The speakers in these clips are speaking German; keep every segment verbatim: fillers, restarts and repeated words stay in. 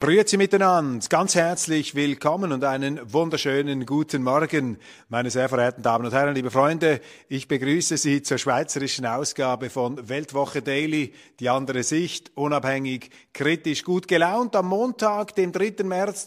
Grüezi miteinander, ganz herzlich willkommen und einen wunderschönen guten Morgen, meine sehr verehrten Damen und Herren, liebe Freunde. Ich begrüße Sie zur schweizerischen Ausgabe von Weltwoche Daily, die andere Sicht, unabhängig, kritisch, gut gelaunt, am Montag, dem dritten März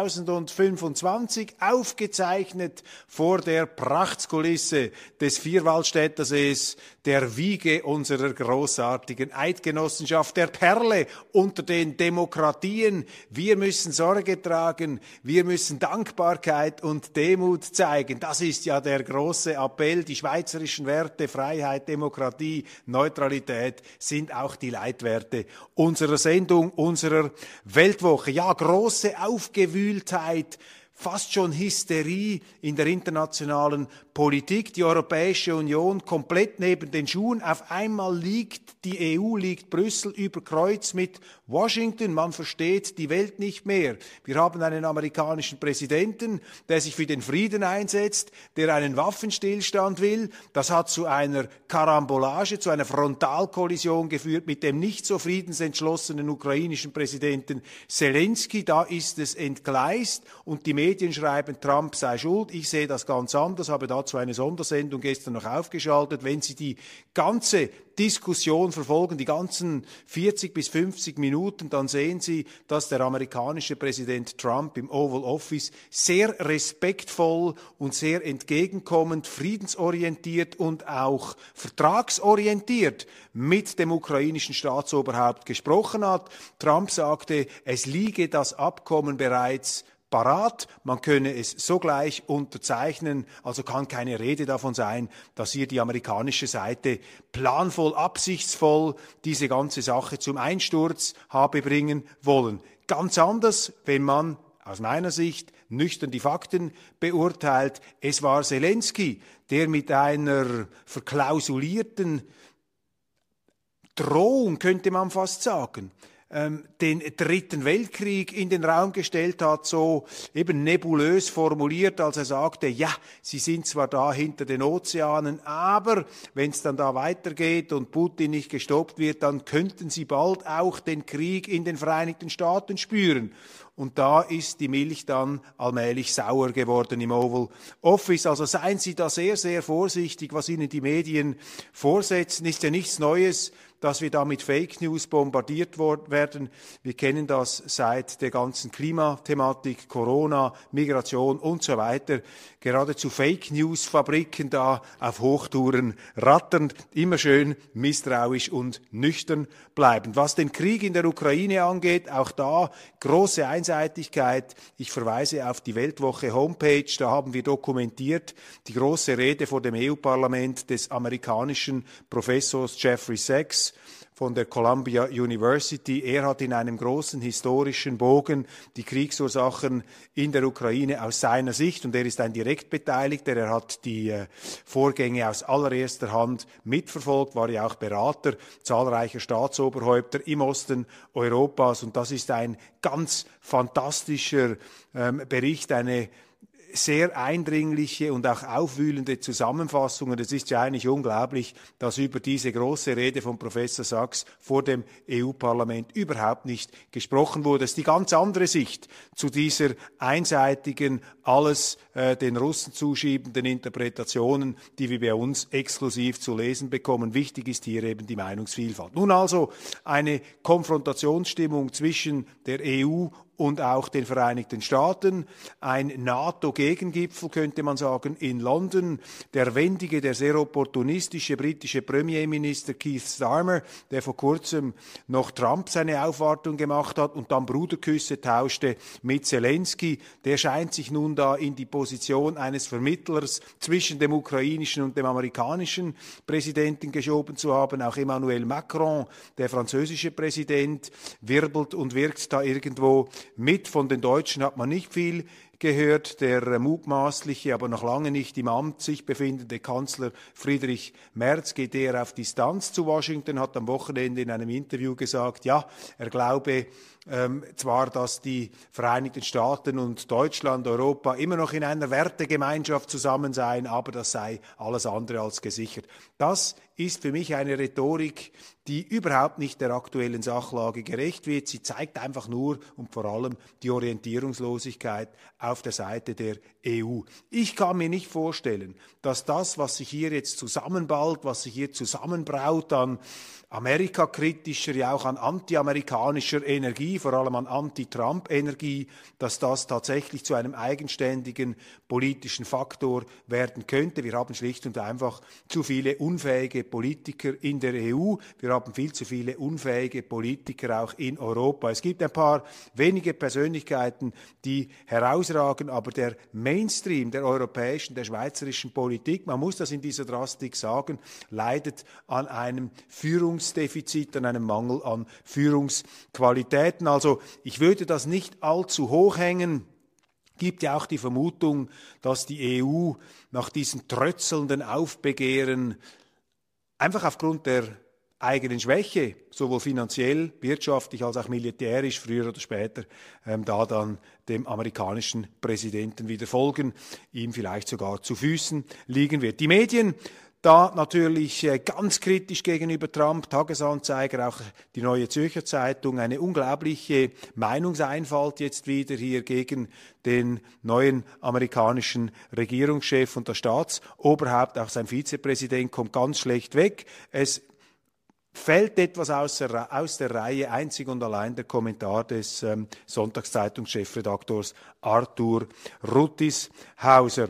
zweitausendfünfundzwanzig, aufgezeichnet vor der Prachtkulisse des Vierwaldstättersees, der Wiege unserer großartigen Eidgenossenschaft, der Perle unter den Demokratien. Wir müssen Sorge tragen, wir müssen Dankbarkeit und Demut zeigen. Das ist ja der große Appell. Die schweizerischen Werte, Freiheit, Demokratie, Neutralität sind auch die Leitwerte unserer Sendung, unserer Weltwoche. Ja, große Aufgewühltheit, fast schon Hysterie in der internationalen Politik. Die Europäische Union komplett neben den Schuhen. Auf einmal liegt die E U, liegt Brüssel über Kreuz mit Washington. Man versteht die Welt nicht mehr. Wir haben einen amerikanischen Präsidenten, der sich für den Frieden einsetzt, der einen Waffenstillstand will. Das hat zu einer Karambolage, zu einer Frontalkollision geführt mit dem nicht so friedensentschlossenen ukrainischen Präsidenten Zelensky. Da ist es entgleist und die Medien schreiben, Trump sei schuld. Ich sehe das ganz anders, habe dazu eine Sondersendung gestern noch aufgeschaltet. Wenn Sie die ganze Diskussion verfolgen, die ganzen vierzig bis fünfzig Minuten, dann sehen Sie, dass der amerikanische Präsident Trump im Oval Office sehr respektvoll und sehr entgegenkommend, friedensorientiert und auch vertragsorientiert mit dem ukrainischen Staatsoberhaupt gesprochen hat. Trump sagte, es liege das Abkommen bereits parat, man könne es sogleich unterzeichnen, also kann keine Rede davon sein, dass hier die amerikanische Seite planvoll, absichtsvoll diese ganze Sache zum Einsturz habe bringen wollen. Ganz anders, wenn man aus meiner Sicht nüchtern die Fakten beurteilt. Es war Zelensky, der mit einer verklausulierten Drohung, könnte man fast sagen, den Dritten Weltkrieg in den Raum gestellt hat, so eben nebulös formuliert, als er sagte, ja, sie sind zwar da hinter den Ozeanen, aber wenn es dann da weitergeht und Putin nicht gestoppt wird, dann könnten sie bald auch den Krieg in den Vereinigten Staaten spüren. Und da ist die Milch dann allmählich sauer geworden im Oval Office. Also seien Sie da sehr, sehr vorsichtig, was Ihnen die Medien vorsetzen. Ist ja nichts Neues, dass wir da mit Fake News bombardiert werden. Wir kennen das seit der ganzen Klimathematik, Corona, Migration und so weiter. Geradezu Fake News Fabriken da auf Hochtouren ratternd, immer schön misstrauisch und nüchtern bleiben. Was den Krieg in der Ukraine angeht, auch da große Einseitigkeit. Ich verweise auf die Weltwoche Homepage, da haben wir dokumentiert die große Rede vor dem E U-Parlament des amerikanischen Professors Jeffrey Sachs von der Columbia University. Er hat in einem großen historischen Bogen die Kriegsursachen in der Ukraine aus seiner Sicht, und er ist ein direkt Beteiligter, er hat die äh, Vorgänge aus allererster Hand mitverfolgt, war ja auch Berater zahlreicher Staatsoberhäupter im Osten Europas, und das ist ein ganz fantastischer ähm, Bericht, eine sehr eindringliche und auch aufwühlende Zusammenfassung. Und es ist ja eigentlich unglaublich, dass über diese große Rede von Professor Sachs vor dem E U-Parlament überhaupt nicht gesprochen wurde. Es ist die ganz andere Sicht zu dieser einseitigen, alles äh, den Russen zuschiebenden Interpretationen, die wir bei uns exklusiv zu lesen bekommen. Wichtig ist hier eben die Meinungsvielfalt. Nun also eine Konfrontationsstimmung zwischen der E U und auch den Vereinigten Staaten, ein NATO-Gegengipfel, könnte man sagen, in London, der wendige, der sehr opportunistische britische Premierminister Keith Starmer, der vor kurzem noch Trump seine Aufwartung gemacht hat und dann Bruderküsse tauschte mit Zelensky, der scheint sich nun da in die Position eines Vermittlers zwischen dem ukrainischen und dem amerikanischen Präsidenten geschoben zu haben. Auch Emmanuel Macron, der französische Präsident, wirbelt und wirkt da irgendwo mit. Von den Deutschen hat man nicht viel gehört. Der mutmaßliche, aber noch lange nicht im Amt sich befindende Kanzler Friedrich Merz geht eher auf Distanz zu Washington, hat am Wochenende in einem Interview gesagt, ja, er glaube ähm, zwar, dass die Vereinigten Staaten und Deutschland, Europa immer noch in einer Wertegemeinschaft zusammen seien, aber das sei alles andere als gesichert. Das ist für mich eine Rhetorik, die überhaupt nicht der aktuellen Sachlage gerecht wird. Sie zeigt einfach nur und vor allem die Orientierungslosigkeit auf der Seite der E U. Ich kann mir nicht vorstellen, dass das, was sich hier jetzt zusammenballt, was sich hier zusammenbraut an amerikakritischer, ja auch an antiamerikanischer Energie, vor allem an Anti-Trump-Energie, dass das tatsächlich zu einem eigenständigen politischen Faktor werden könnte. Wir haben schlicht und einfach zu viele unfähige Politiker in der E U. Wir haben viel zu viele unfähige Politiker auch in Europa. Es gibt ein paar wenige Persönlichkeiten, die herausragen, aber der Mainstream der europäischen, der schweizerischen Politik, man muss das in dieser Drastik sagen, leidet an einem Führungsdefizit, an einem Mangel an Führungsqualitäten. Also ich würde das nicht allzu hoch hängen. Gibt ja auch die Vermutung, dass die E U nach diesen trötzelnden Aufbegehren einfach aufgrund der eigenen Schwäche, sowohl finanziell, wirtschaftlich als auch militärisch, früher oder später, ähm, da dann dem amerikanischen Präsidenten wieder folgen, ihm vielleicht sogar zu Füßen liegen wird. Die Medien, da natürlich äh, ganz kritisch gegenüber Trump, Tagesanzeiger, auch die Neue Zürcher Zeitung, eine unglaubliche Meinungseinfalt jetzt wieder hier gegen den neuen amerikanischen Regierungschef und das Staatsoberhaupt, auch sein Vizepräsident kommt ganz schlecht weg. Es fällt etwas aus der, aus der Reihe, einzig und allein der Kommentar des ähm, Sonntagszeitungs-Chefredaktors Arthur Ruttishauser.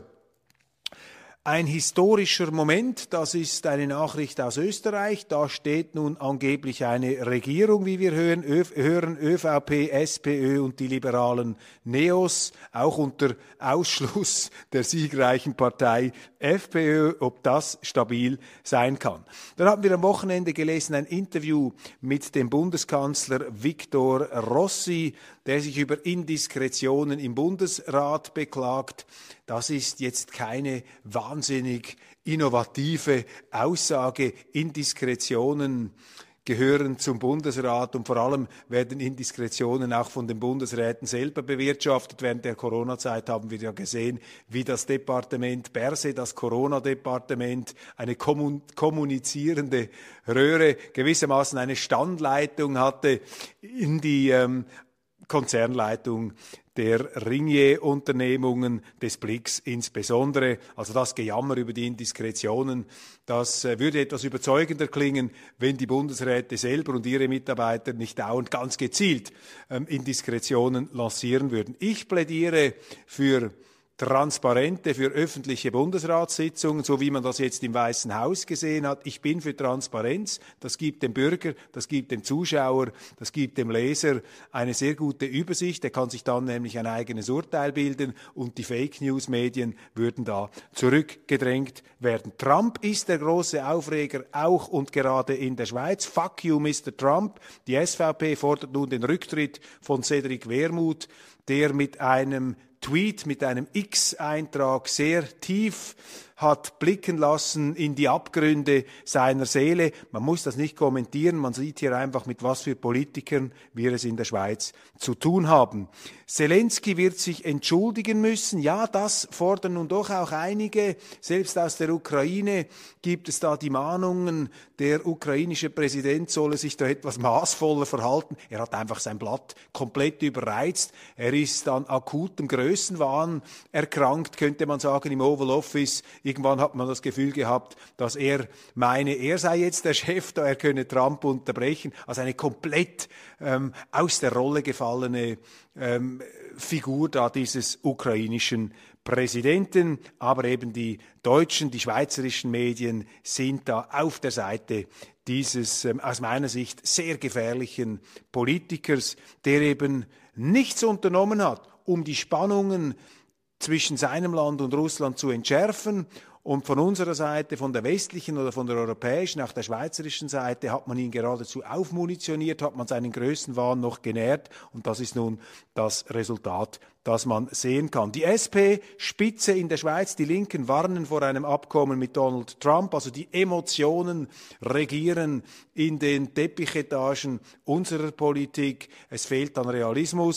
Ein historischer Moment, das ist eine Nachricht aus Österreich. Da steht nun angeblich eine Regierung, wie wir hören, Ö hören ÖVP, SPÖ und die liberalen Neos, auch unter Ausschluss der siegreichen Partei FPÖ, ob das stabil sein kann. Dann haben wir am Wochenende gelesen ein Interview mit dem Bundeskanzler Victor Rossi, der sich über Indiskretionen im Bundesrat beklagt. Das ist jetzt keine wahnsinnig innovative Aussage. Indiskretionen gehören zum Bundesrat und vor allem werden Indiskretionen auch von den Bundesräten selber bewirtschaftet. Während der Corona-Zeit haben wir ja gesehen, wie das Departement Berse, das Corona-Departement, eine kommunizierende Röhre, gewissermaßen eine Standleitung hatte in die ähm, Konzernleitung der Ringier-Unternehmungen, des Blicks insbesondere. Also das Gejammer über die Indiskretionen, das äh, würde etwas überzeugender klingen, wenn die Bundesräte selber und ihre Mitarbeiter nicht dauernd ganz gezielt ähm, Indiskretionen lancieren würden. Ich plädiere für transparente, für öffentliche Bundesratssitzungen, so wie man das jetzt im Weißen Haus gesehen hat. Ich bin für Transparenz. Das gibt dem Bürger, das gibt dem Zuschauer, das gibt dem Leser eine sehr gute Übersicht. Er kann sich dann nämlich ein eigenes Urteil bilden und die Fake-News-Medien würden da zurückgedrängt werden. Trump ist der große Aufreger, auch und gerade in der Schweiz. Fuck you, Mister Trump. Die S V P fordert nun den Rücktritt von Cedric Wermuth, der mit einem Tweet, mit einem X-Eintrag sehr tief hat blicken lassen in die Abgründe seiner Seele. Man muss das nicht kommentieren, man sieht hier einfach, mit was für Politikern wir es in der Schweiz zu tun haben. Zelensky wird sich entschuldigen müssen. Ja, das fordern nun doch auch einige. Selbst aus der Ukraine gibt es da die Mahnungen, der ukrainische Präsident solle sich da etwas maßvoller verhalten. Er hat einfach sein Blatt komplett überreizt. Er ist an akutem Größenwahn erkrankt, könnte man sagen, im Oval Office. Irgendwann hat man das Gefühl gehabt, dass er meine, er sei jetzt der Chef, da er könne Trump unterbrechen. Also eine komplett ähm, aus der Rolle gefallene ähm, Figur da dieses ukrainischen Präsidenten. Aber eben die deutschen, die schweizerischen Medien sind da auf der Seite dieses ähm, aus meiner Sicht sehr gefährlichen Politikers, der eben nichts unternommen hat, um die Spannungen zwischen seinem Land und Russland zu entschärfen. Und von unserer Seite, von der westlichen oder von der europäischen, auch der schweizerischen Seite, hat man ihn geradezu aufmunitioniert, hat man seinen Größenwahn noch genährt. Und das ist nun das Resultat, das man sehen kann. Die S P-Spitze in der Schweiz, die Linken, warnen vor einem Abkommen mit Donald Trump. Also die Emotionen regieren in den Teppichetagen unserer Politik. Es fehlt an Realismus.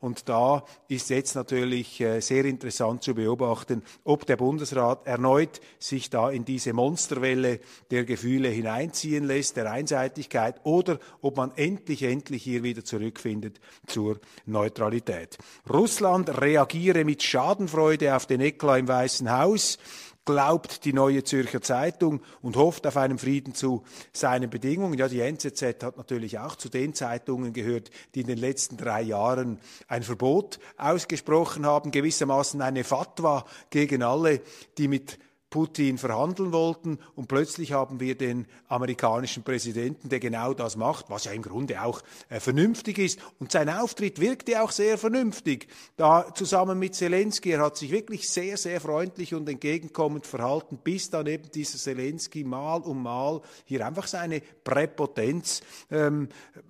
Und da ist jetzt natürlich äh, sehr interessant zu beobachten, ob der Bundesrat erneut sich da in diese Monsterwelle der Gefühle hineinziehen lässt, der Einseitigkeit, oder ob man endlich, endlich hier wieder zurückfindet zur Neutralität. Russland reagiere mit Schadenfreude auf den Eklat im Weißen Haus, glaubt die Neue Zürcher Zeitung und hofft auf einen Frieden zu seinen Bedingungen. Ja, die N Z Z hat natürlich auch zu den Zeitungen gehört, die in den letzten drei Jahren ein Verbot ausgesprochen haben, gewissermaßen eine Fatwa gegen alle, die mit Putin verhandeln wollten, und plötzlich haben wir den amerikanischen Präsidenten, der genau das macht, was ja im Grunde auch äh, vernünftig ist, und sein Auftritt wirkte auch sehr vernünftig, da zusammen mit Zelensky, er hat sich wirklich sehr, sehr freundlich und entgegenkommend verhalten, bis dann eben dieser Zelensky mal um mal hier einfach seine Präpotenz ähm,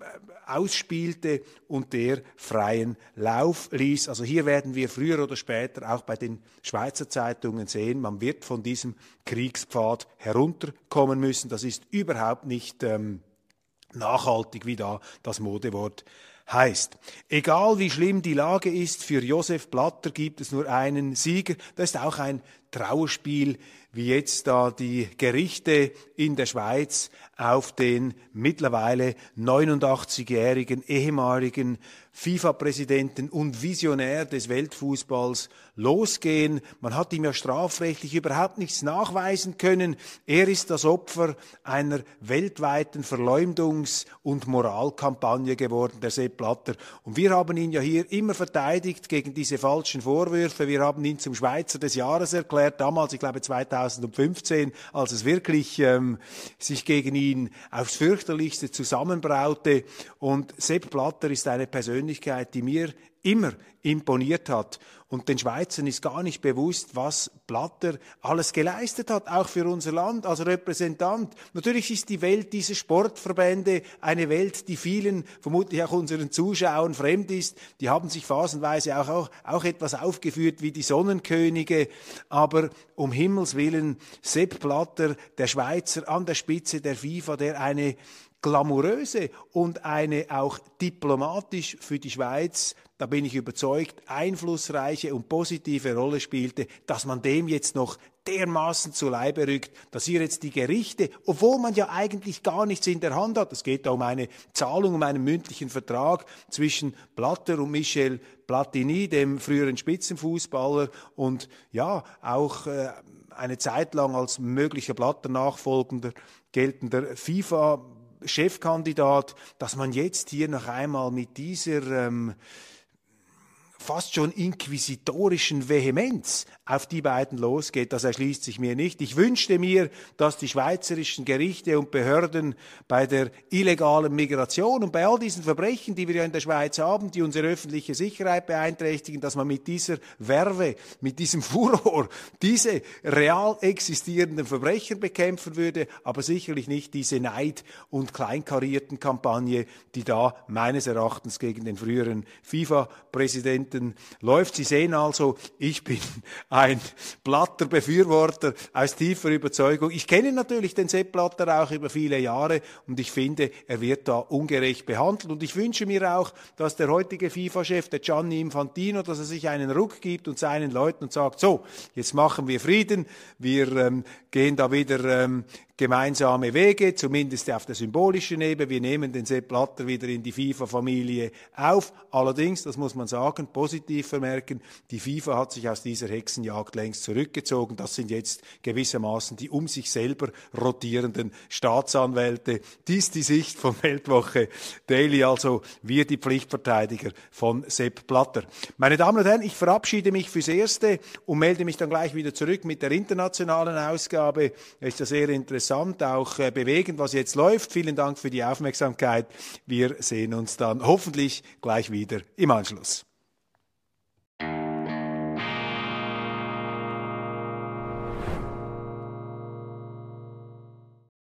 ausspielte und der freien Lauf ließ. Also hier werden wir früher oder später auch bei den Schweizer Zeitungen sehen, man wird von diesem Kriegspfad herunterkommen müssen. Das ist überhaupt nicht ähm, nachhaltig, wie da das Modewort heißt. Egal wie schlimm die Lage ist, für Josef Blatter gibt es nur einen Sieger. Das ist auch ein Trauerspiel, wie jetzt da die Gerichte in der Schweiz auf den mittlerweile neunundachtzigjährigen ehemaligen FIFA-Präsidenten und Visionär des Weltfußballs losgehen. Man hat ihm ja strafrechtlich überhaupt nichts nachweisen können. Er ist das Opfer einer weltweiten Verleumdungs- und Moralkampagne geworden, der Sepp Blatter. Und wir haben ihn ja hier immer verteidigt gegen diese falschen Vorwürfe. Wir haben ihn zum Schweizer des Jahres erklärt, damals, ich glaube zweitausendfünfzehn, als es wirklich ähm, sich gegen ihn aufs fürchterlichste zusammenbraute. Und Sepp Blatter ist eine Persönlichkeit, die mir immer imponiert hat. Und den Schweizern ist gar nicht bewusst, was Blatter alles geleistet hat, auch für unser Land als Repräsentant. Natürlich ist die Welt dieser Sportverbände eine Welt, die vielen, vermutlich auch unseren Zuschauern, fremd ist. Die haben sich phasenweise auch, auch, auch etwas aufgeführt wie die Sonnenkönige. Aber um Himmels Willen, Sepp Blatter, der Schweizer an der Spitze der FIFA, der eine glamouröse und eine auch diplomatisch für die Schweiz, da bin ich überzeugt, einflussreiche und positive Rolle spielte, dass man dem jetzt noch dermaßen zu Leibe rückt, dass hier jetzt die Gerichte, obwohl man ja eigentlich gar nichts in der Hand hat, es geht da um eine Zahlung, um einen mündlichen Vertrag zwischen Blatter und Michel Platini, dem früheren Spitzenfußballer, und ja, auch äh, eine Zeit lang als möglicher Blatter-Nachfolgender geltender FIFA Chefkandidat, dass man jetzt hier noch einmal mit dieser ähm, fast schon inquisitorischen Vehemenz auf die beiden losgeht, das erschließt sich mir nicht. Ich wünschte mir, dass die schweizerischen Gerichte und Behörden bei der illegalen Migration und bei all diesen Verbrechen, die wir ja in der Schweiz haben, die unsere öffentliche Sicherheit beeinträchtigen, dass man mit dieser Verve, mit diesem Furor diese real existierenden Verbrecher bekämpfen würde, aber sicherlich nicht diese Neid- und kleinkarierten Kampagne, die da meines Erachtens gegen den früheren FIFA-Präsidenten läuft. Sie sehen also, ich bin ein Blatter-Befürworter aus tiefer Überzeugung. Ich kenne natürlich den Sepp Blatter auch über viele Jahre und ich finde, er wird da ungerecht behandelt. Und ich wünsche mir auch, dass der heutige FIFA-Chef, der Gianni Infantino, dass er sich einen Ruck gibt und seinen Leuten und sagt, so, jetzt machen wir Frieden, wir ähm, gehen da wieder ähm, gemeinsame Wege, zumindest auf der symbolischen Ebene. Wir nehmen den Sepp Blatter wieder in die FIFA-Familie auf. Allerdings, das muss man sagen, positiv vermerken, die FIFA hat sich aus dieser Hexenjagd längst zurückgezogen. Das sind jetzt gewissermaßen die um sich selber rotierenden Staatsanwälte. Dies die Sicht von Weltwoche Daily, also wir die Pflichtverteidiger von Sepp Blatter. Meine Damen und Herren, ich verabschiede mich fürs Erste und melde mich dann gleich wieder zurück mit der internationalen Ausgabe. Es ist ja sehr interessant, auch äh, bewegend, was jetzt läuft. Vielen Dank für die Aufmerksamkeit. Wir sehen uns dann hoffentlich gleich wieder im Anschluss.